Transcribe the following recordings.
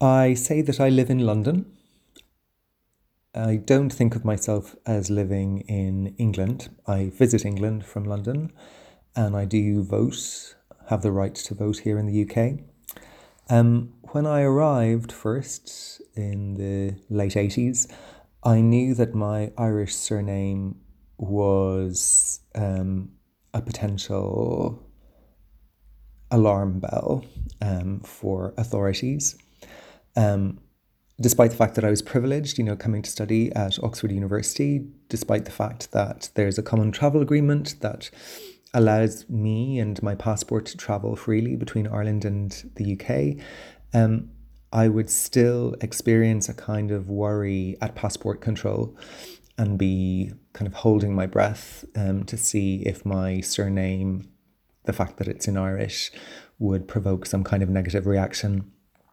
I say that I live in London. I don't think of myself as living in England. I visit England from London and I do vote, have the right to vote here in the UK. When I arrived first in the late 80s, I knew that my Irish surname was a potential alarm bell for authorities. Um, Despite the fact that I was privileged, coming to study at Oxford University, despite the fact that there's a common travel agreement that allows me and my passport to travel freely between Ireland and the UK, I would still experience a kind of worry at passport control and be kind of holding my breath to see if my surname, the fact that it's in Irish, would provoke some kind of negative reaction.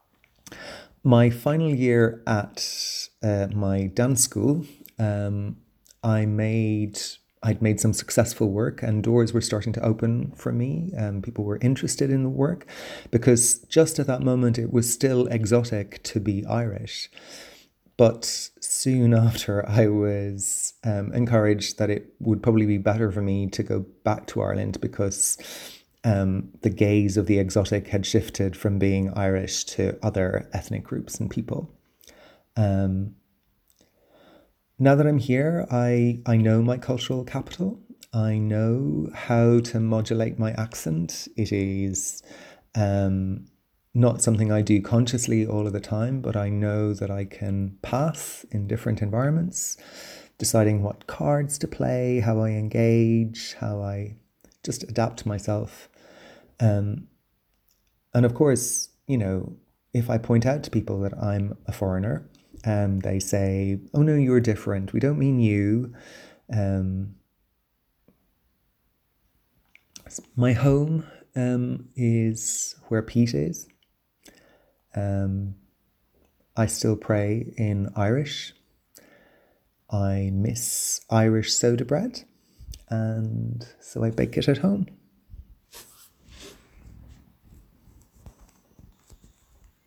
My final year at my dance school, um, I made I'd made some successful work, and doors were starting to open for me. People were interested in the work because just at that moment it was still exotic to be Irish. But soon after, I was encouraged that it would probably be better for me to go back to Ireland because the gaze of the exotic had shifted from being Irish to other ethnic groups and people. Um, Now that I'm here, I know my cultural capital. I know how to modulate my accent. It is um, not something I do consciously all of the time, but I know that I can pass in different environments, deciding what cards to play, how I engage, how I just adapt myself. Um, and of course, if I point out to people that I'm a foreigner, they say, "Oh no, you're different. We don't mean you." Um, my home is where Pete is. Um, I still pray in Irish. I miss Irish soda bread, and so I bake it at home.